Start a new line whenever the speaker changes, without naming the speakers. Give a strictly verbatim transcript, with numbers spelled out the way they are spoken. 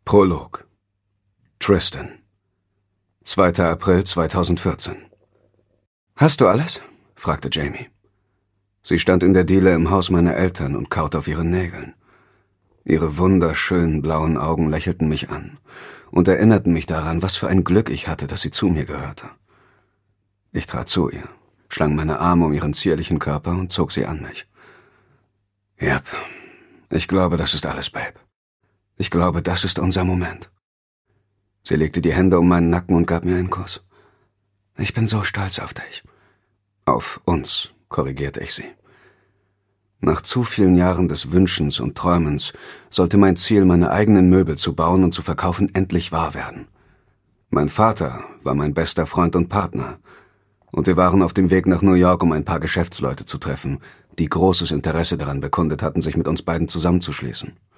Prolog. Tristan. zweiter April zweitausendvierzehn. »Hast du alles?« fragte Jamie. Sie stand in der Diele im Haus meiner Eltern und kaute auf ihren Nägeln. Ihre wunderschönen blauen Augen lächelten mich an und erinnerten mich daran, was für ein Glück ich hatte, dass sie zu mir gehörte. Ich trat zu ihr, schlang meine Arme um ihren zierlichen Körper und zog sie an mich. »Yep, ich glaube, das ist alles, Babe. Ich glaube, das ist unser Moment.« Sie legte die Hände um meinen Nacken und gab mir einen Kuss. »Ich bin so stolz auf dich.« »Auf uns«, korrigierte ich sie. Nach zu vielen Jahren des Wünschens und Träumens sollte mein Ziel, meine eigenen Möbel zu bauen und zu verkaufen, endlich wahr werden. Mein Vater war mein bester Freund und Partner, und wir waren auf dem Weg nach New York, um ein paar Geschäftsleute zu treffen, die großes Interesse daran bekundet hatten, sich mit uns beiden zusammenzuschließen.